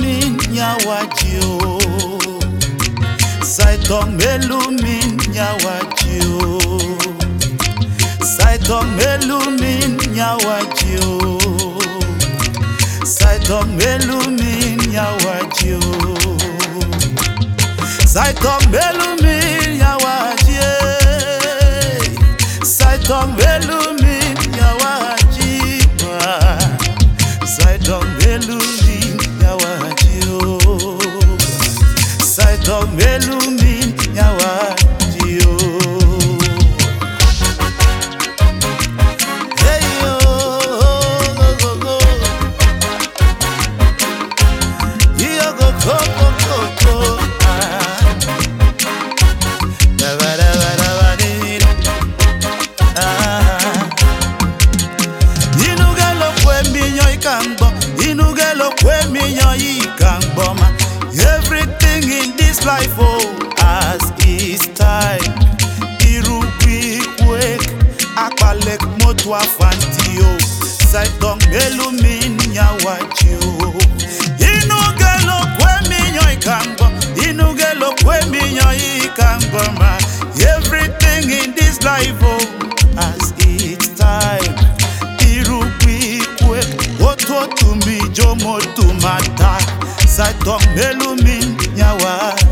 melumin nyawajio. Saitong melumin nyawajio. Saitong melumin nyawajio. Saitong melumin nyawajio. Saitong melumin nyawajie. Saitong melumin nyawajie. Saitong melumin nyawajio. Saitong melumin nyawajio. Hey yo, go go go. Yo go go go go go. Da ba da ba da ba di da. Inugelo kwe minyo ikangbo. Inugelo kwe minyo ikangbo ma. Everything in this life, oh, has its time. Irubi kwek, akalek motwa fantio. Saitong melumin nyawajio. Inugelo kwe minyo ikangbo. Inugelo kwe minyo ikangbo ma. Everything in this life, oh, has its time. Irubi kwek, oto tumi jomo tumata. Saitong melumin nyawa.